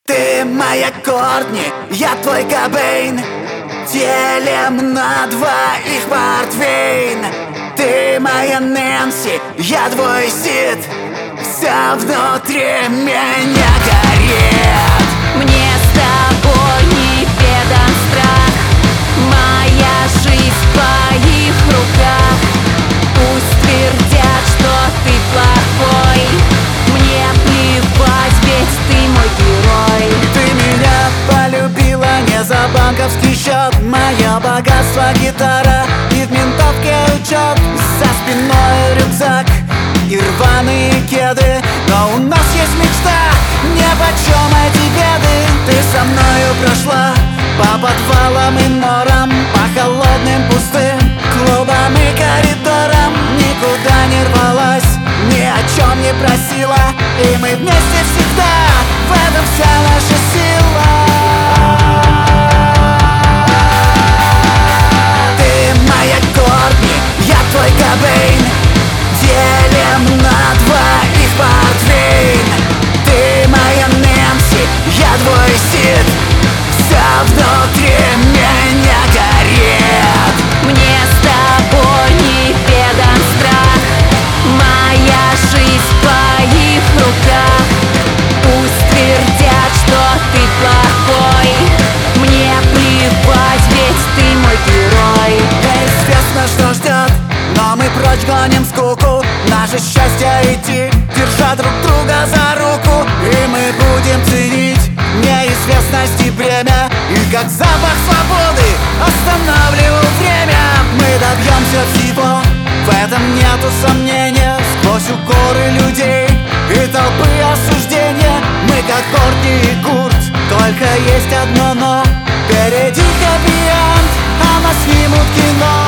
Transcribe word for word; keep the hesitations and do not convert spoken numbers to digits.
Ты моя Кортни, я твой Кобейн. Делим на двоих портвейн. Ты моя Нэнси, я твой Сид. Все внутри меня горит. Мне с тобой не ведом страх. Моя жизнь в твоих руках. Пусть твердят, что ты плохой. Мне плевать, ведь ты мой герой. Ты меня полюбила не за банковский счет. Мое богатство гитара и в ментовке учет. За спиной рюкзак и рваные кеды. Но у нас есть мечта, нипочем эти беды. Ты со мною прошла по подвалам и норам, по холодным пустым клубам и коридорам. Никуда не рвалась, ни о чем не просила. И мы вместе всегда, в этом вся наша сила. Ты моя Кортни, я твой Кобейн. Делим на двоих портвейн. Ты моя Нэнси, я твой Сид. Все внутри меня горит. Мне с тобой не ведом страх. Моя жизнь в твоих руках. Пусть твердят, что ты плохой. Мне плевать, ведь ты мой герой. Неизвестно, что ждет, но мы прочь гоним скуку. Наше счастье идти, держа друг друга за руку. И мы будем ценить неизвестность и бремя. И как запах свободы останавливал время. Мы добьемся всего, в этом нету сомнения. Сквозь укоры людей и толпы осуждения. Мы как Кортни и Курт, только есть одно но. Впереди хэппи-энд, а нас снимут кино.